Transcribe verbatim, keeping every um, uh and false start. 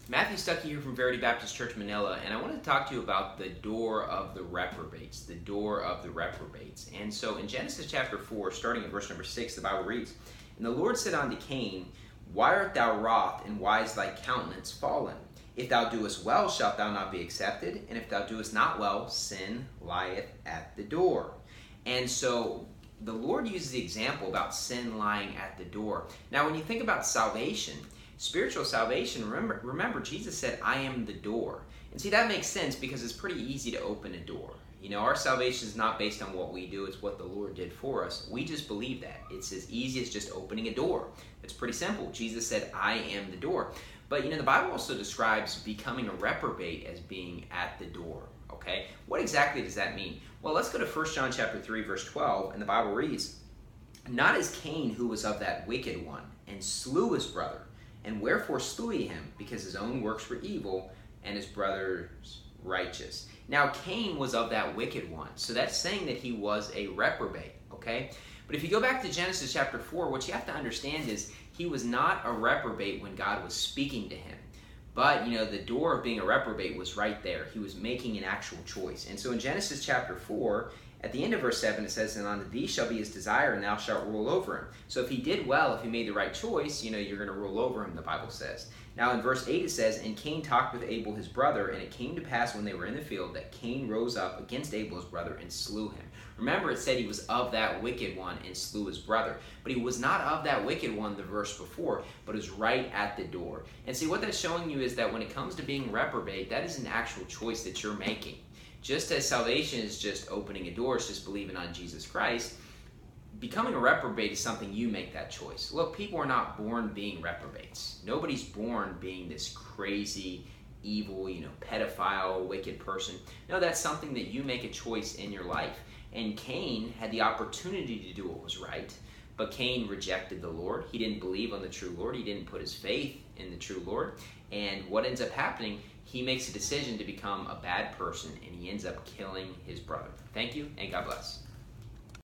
Matthew Stuckey here from Verity Baptist Church, Manila, and I want to talk to you about the door of the reprobates, the door of the reprobates. And so in Genesis chapter four, starting at verse number six, the Bible reads, "And the Lord said unto Cain, Why art thou wroth, and why is thy countenance fallen? If thou doest well, shalt thou not be accepted, and if thou doest not well, sin lieth at the door." And so the Lord uses the example about sin lying at the door. Now, when you think about salvation, spiritual salvation, remember, remember Jesus said, "I am the door." And see, that makes sense because it's pretty easy to open a door. You know, our salvation is not based on what we do, it's what the Lord did for us. We just believe that. It's as easy as just opening a door. It's pretty simple. Jesus said, "I am the door." But, you know, the Bible also describes becoming a reprobate as being at the door. Okay? What exactly does that mean? Well, let's go to First John chapter three, verse twelve, and the Bible reads, "Not as Cain, who was of that wicked one, and slew his brother. And wherefore slew he him? Because his own works were evil, and his brother's righteous." Now, Cain was of that wicked one. So that's saying that he was a reprobate, okay? But if you go back to Genesis chapter four, what you have to understand is he was not a reprobate when God was speaking to him. But, you know, the door of being a reprobate was right there. He was making an actual choice. And so in Genesis chapter four, at the end of verse seven, it says, "And unto thee shall be his desire, and thou shalt rule over him." So if he did well, if he made the right choice, you know, you're going to rule over him, the Bible says. Now in verse eight it says, "And Cain talked with Abel his brother, and it came to pass when they were in the field that Cain rose up against Abel his brother and slew him." Remember, it said he was of that wicked one and slew his brother. But he was not of that wicked one the verse before, but is right at the door. And see, what that's showing you is that when it comes to being reprobate, that is an actual choice that you're making. Just as salvation is just opening a door, it's just believing on Jesus Christ, becoming a reprobate is something you make that choice. Look, people are not born being reprobates. Nobody's born being this crazy, evil, you know, pedophile, wicked person. No, that's something that you make a choice in your life. And Cain had the opportunity to do what was right, but Cain rejected the Lord. He didn't believe on the true Lord. He didn't put his faith in the true Lord. And what ends up happening, he makes a decision to become a bad person, and he ends up killing his brother. Thank you, and God bless.